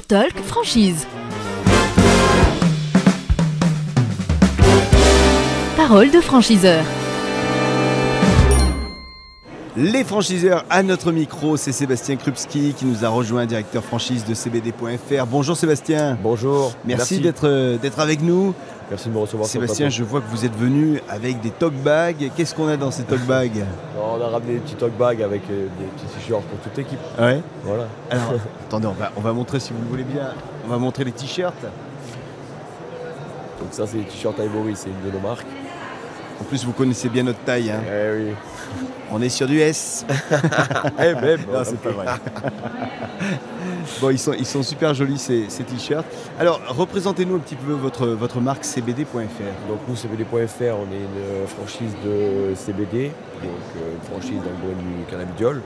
Talk Franchise. Parole de franchiseur. Les franchiseurs à notre micro, c'est Sébastien Krupski qui nous a rejoint, directeur franchise de CBD.fr. Bonjour Sébastien. Bonjour. Merci d'être avec nous. Merci de me recevoir. Sébastien, je vois que vous êtes venu avec des tote bags. Qu'est-ce qu'on a dans ces tote bags? On a ramené des petits tote bags avec des petits t-shirts pour toute l'équipe. Ouais. Voilà. Alors, attendez, on va montrer si vous le voulez bien. On va montrer les t-shirts. Donc ça, c'est les t-shirts Ivory, c'est une de nos marques. En plus, vous connaissez bien notre taille. Hein. Eh oui. On est sur du S. Eh même. Non, c'est pas vrai. Bon, ils sont super jolis ces t-shirts. Alors, représentez-nous un petit peu votre marque CBD.fr. Donc nous, CBD.fr, on est une franchise de CBD, donc une franchise dans le domaine du cannabidiol.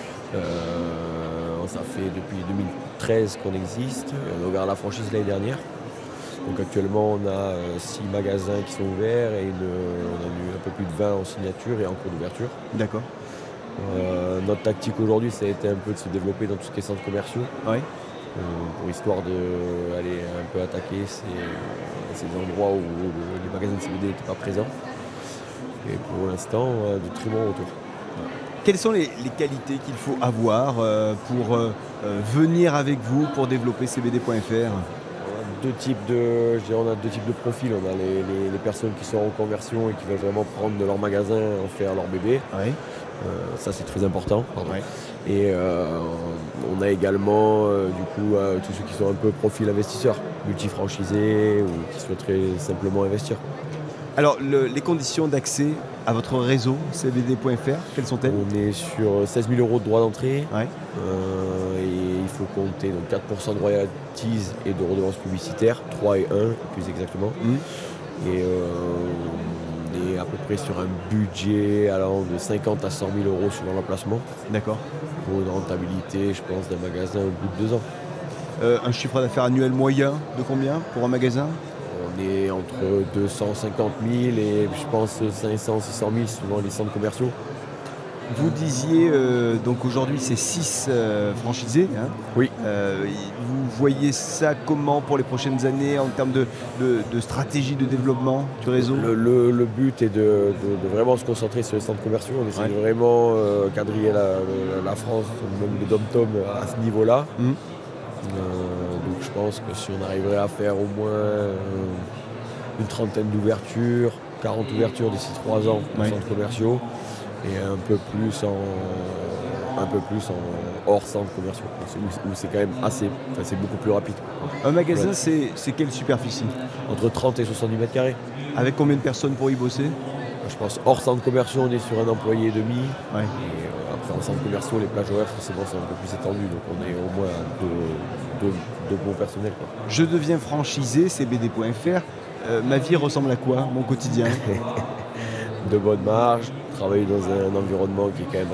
Ça fait depuis 2013 qu'on existe. On a ouvert la franchise l'année dernière. Donc actuellement, on a 6 magasins qui sont ouverts et on a eu un peu plus de 20 en signature et en cours d'ouverture. D'accord. Notre tactique aujourd'hui, ça a été un peu de se développer dans tout ce qui est centres commerciaux. Oui. Pour histoire d'aller un peu attaquer ces endroits où les magasins de CBD n'étaient pas présents. Et pour l'instant, de très bons retours. Quelles sont les qualités qu'il faut avoir pour venir avec vous pour développer CBD.fr? On a deux types de profils. On a les personnes qui sont en conversion et qui veulent vraiment prendre de leur magasin et en faire leur bébé. Oui. Ça, c'est très important. Ouais. Et on a également tous ceux qui sont un peu profil investisseurs, multifranchisés ou qui souhaiteraient simplement investir. Alors, les conditions d'accès à votre réseau CBD.fr, quelles sont-elles? On est sur 16 000 € de droits d'entrée. Ouais. Et il faut compter donc 4% de royalties et de redevances publicitaires, 3 et 1 plus exactement. Et on est à peu près sur un budget allant de 50 à 100 000 € sur l'emplacement. D'accord. Pour une rentabilité, je pense, d'un magasin au bout de 2 ans. Un chiffre d'affaires annuel moyen de combien pour un magasin? On est entre 250 000 et je pense 500, 600 000 suivant les centres commerciaux. Vous disiez, donc aujourd'hui c'est 6 franchisés. Hein. Oui. Vous voyez ça comment pour les prochaines années en termes de stratégie de développement du réseau? Le but est de vraiment se concentrer sur les centres commerciaux. On essaie de vraiment quadriller la France, même le dom-tom à ce niveau-là. Donc je pense que si on arriverait à faire au moins une trentaine d'ouvertures, 40 ouvertures d'ici 3 ans en centres commerciaux et un peu plus en hors centres commerciaux, où c'est quand même c'est beaucoup plus rapide. Un magasin, c'est quelle superficie? Entre 30 et 70 mètres carrés. Avec combien de personnes pour y bosser? Je pense hors centres commerciaux, on est sur un employé et demi. Ouais. Et après en centres commerciaux, les plages horaires, forcément, c'est un peu plus étendu. Donc on est au moins de bons personnels. Quoi. Je deviens franchisé, CBD.fr. Ma vie ressemble à quoi, mon quotidien? De bonnes marges, travailler dans un environnement qui est quand même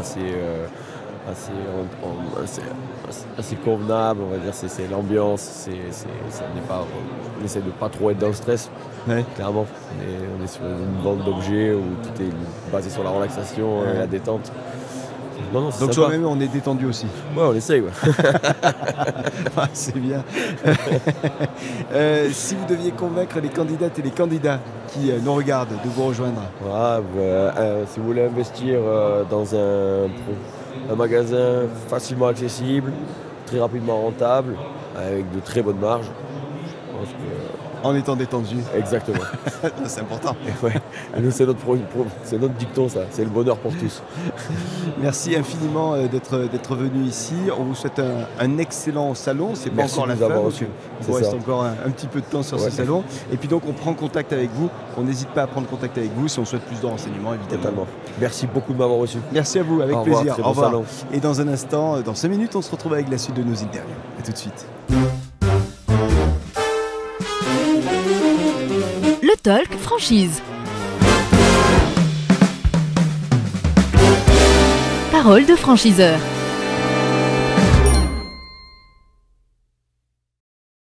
assez convenable, on va dire, c'est l'ambiance, on essaie de pas trop être dans le stress, clairement. On est sur une vente d'objets où tout est basé sur la relaxation et la détente. Non, donc soi-même on est détendu aussi. Ouais, on essaye. Ouais. C'est bien. Si vous deviez convaincre les candidates et les candidats qui nous regardent de vous rejoindre. Si vous voulez investir dans un magasin facilement accessible, très rapidement rentable, avec de très bonnes marges, je pense que... En étant détendu. Exactement. C'est important. Ouais. Nous, c'est notre dicton, ça. C'est le bonheur pour tous. Merci infiniment d'être venu ici. On vous souhaite un excellent salon. C'est pas encore la fin. Il vous reste encore un petit peu de temps sur ce salon. Et puis donc, on prend contact avec vous. On n'hésite pas à prendre contact avec vous si on souhaite plus de renseignements, évidemment. Totalement. Merci beaucoup de m'avoir reçu. Merci à vous, avec plaisir. Au revoir. Salon. Et dans un instant, dans 5 minutes, on se retrouve avec la suite de nos interviews. À tout de suite. Le Talk Franchise. Parole de franchiseur.